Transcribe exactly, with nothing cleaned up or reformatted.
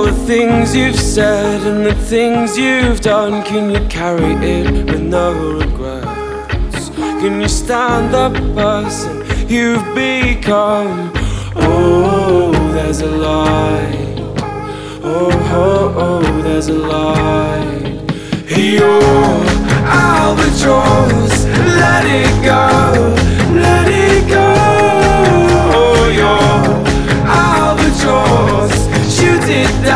all the things you've said and the things you've done, can you carry it with no regrets? Can you stand the person you've become? Oh, there's a light. Oh, oh, oh, there's a light. You're albatross, let it go.